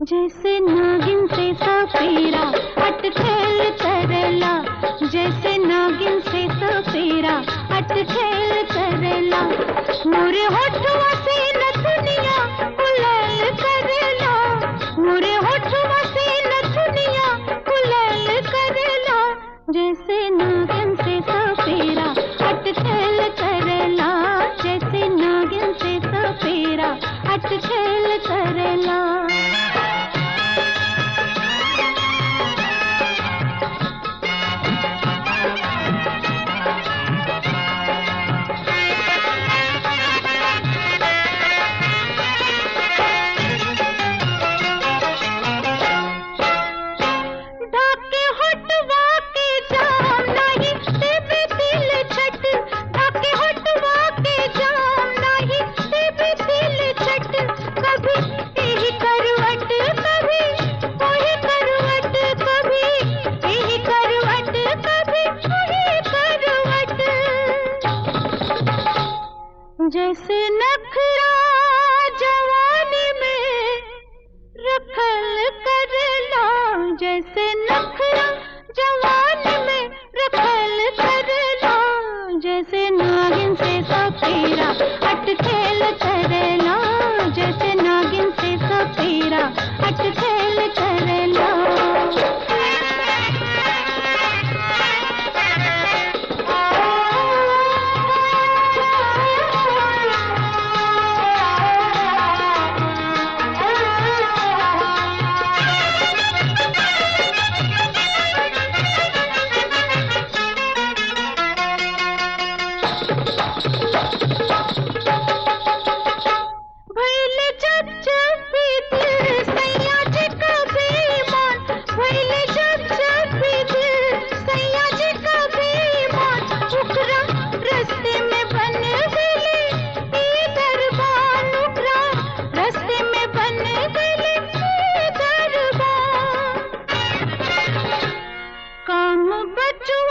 जैसे नागिन से सपेरा अटखेल करला, जैसे नागिन से सपेरा अटखेल करला। मोरे होठवा से नथुनिया कुलल करला, मोरे होठवा से नथुनिया कुलल करला। जैसे नागिन से सपेरा अटखेल करला, जैसे नागिन से सपेरा अटखेल करला। जैसे नखरा जवानी में रखल करला, जैसे नखरा जवानी में रखल करला। जैसे नागिन से सपेरा अटखेल करला, जैसे नागिन से सपेरा अटखेल करला। बच्चों